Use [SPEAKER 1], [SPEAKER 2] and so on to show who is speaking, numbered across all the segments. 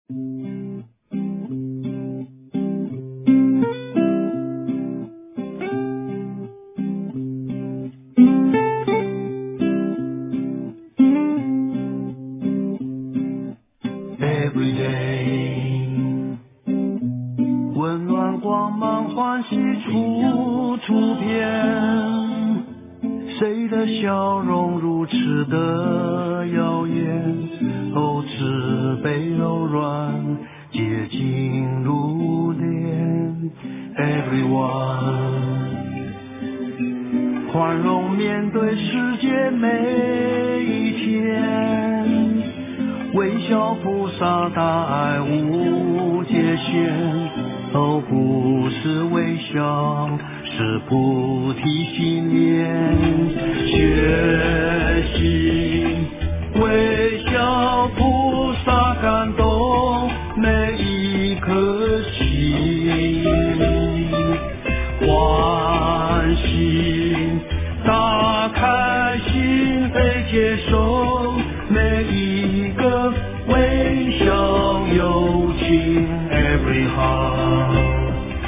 [SPEAKER 1] Every day， 温暖光芒欢喜处遍，谁的笑容如此的耀眼？哦，慈悲柔软，洁净如莲。Everyone， 宽容面对世界每一天。微笑菩萨大爱无界限，哦，不是微笑，是菩提心念。学习微笑菩萨感动每一颗心，欢喜打开心扉，接受每一个微笑友情。 Every heart，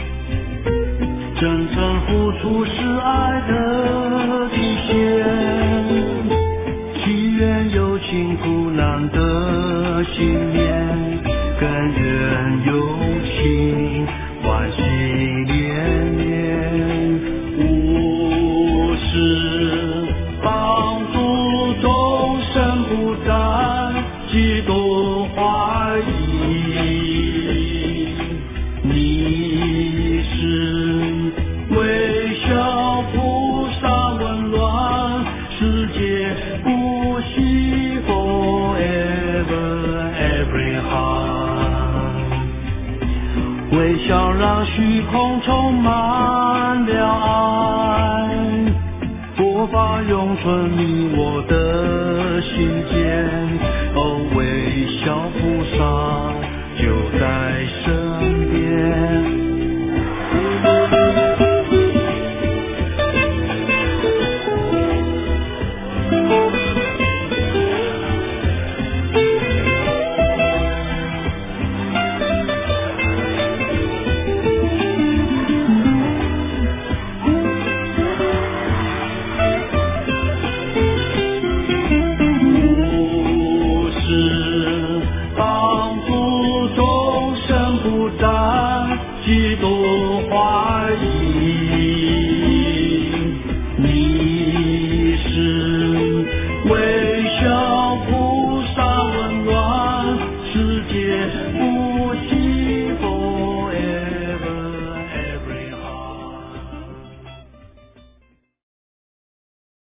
[SPEAKER 1] 真正付出是爱的体现，祈愿友情苦难的信念，更愿友情欢喜连连，无私帮助众生不再嫉妒怀疑。你是微笑菩萨温暖世界不息 forever every heart， 微笑让虚空充满了爱，佛法永存你我的心间。哦，微笑菩萨就在身边。嫉妒怀疑，你是微笑菩萨温暖世界不息